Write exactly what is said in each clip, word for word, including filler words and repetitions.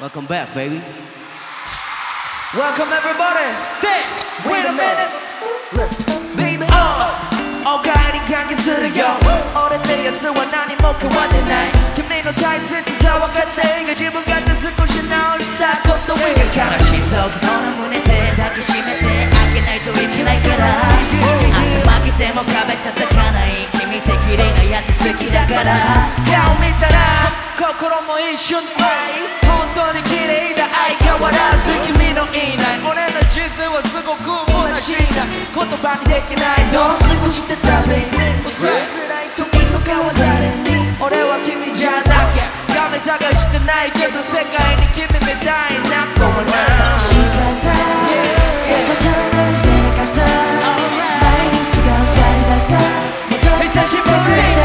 Welcome back, baby. Welcome everybody. Say, wait a minute. Listen, baby. おかえり歓迎するよ。俺ってやつは何も変わってない。君の大切さ分かって自分勝手少し直したことを悲しい時の胸で抱きしめて開けないといけないから頭負けても壁叩かない君って綺麗なやつ好きだから顔見たら心も一瞬愛本当に綺麗だ相変わらず君のいない俺の人生はすごく虚しいな言葉にできないどう過ごしてたべに抑えづらい時とかは誰に俺は君じゃなきゃ画面探してないけど世界に君みたいな子はない仕方わからん出方毎日が二人だった久しぶり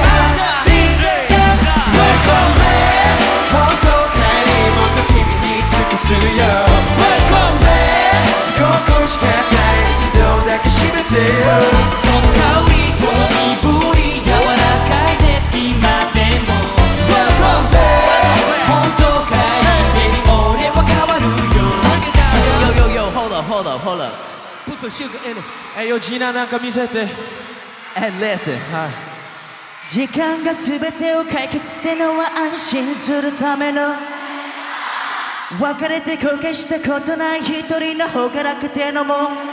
するよ Welcome back 少ししかない一度だけ知っててよその香りその身振り柔らかい手つきまでも Welcome back 本当かい Baby 俺は変わるよ Yo, yo, yo, hold up, hold up, hold up. Put some sugar in it. Hey, yo, Gina なんか見せて And listen. 時間が全てを解決ってのは安心するための別れて後悔したことない一人の方が楽てのも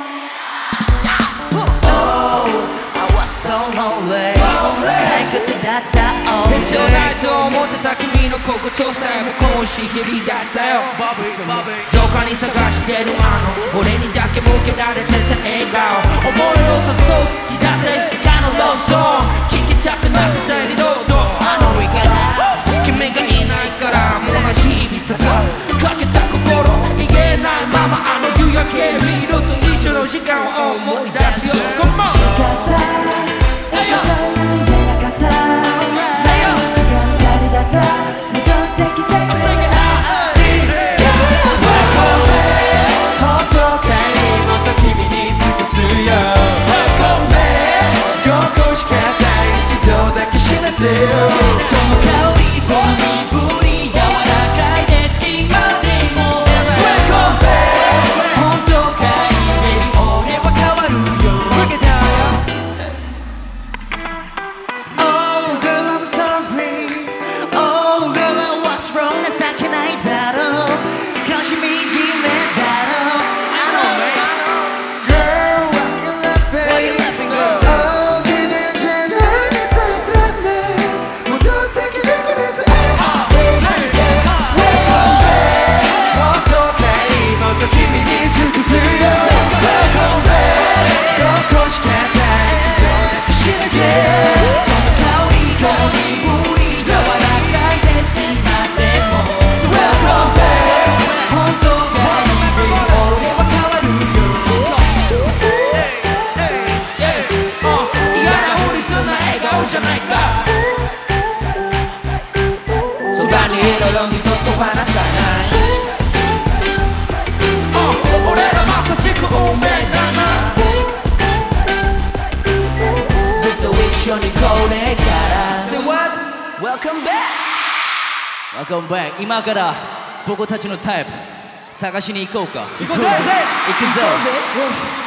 Oh, I was so lonely 退屈だった all day 必要ないと思ってた君の心地よさえもこうし日々だったよどこかに探してるあの俺にだけ向けられてた笑顔思いよさそう好きだったいつかのローソン聞きたくなくて二度とあの日から君がいないから虚しい日とかかけた心言えないままあの夕焼け見ると一緒の時間を思い出すよ Come on 仕方わからんでなかった毎日が二人だった戻ってきてくれた Welcome back 本当かいもっと君に尽くすよ Welcome back 少ししかない一度だけ知ってよその香りその身振り柔らかい手つきまでも Welcome back 本当かい Baby 俺は変わるよ Break it down Oh girl I'm sorry Oh girl I was wrong 情けないだろう少し惨めだろう I know man Girl why you laughing Why you laughing girl Oh君じゃないみたいだね戻ってきてくれた Welcome back 本当かいもっと君に尽くすよ Welcome back 少ししかない一度だけ知ってその香りその身振り柔らかい手つきまでも Welcome back 本当かい Baby 俺は変わるよ嫌なふりすんな笑顔じゃないかそばにいろよ二度と離さない俺らまさしく運命だなずっと一緒にこれから Say what? Welcome back Welcome back. 今から僕たちのタイプ探しに行こうか。 行こうぜ行くぞ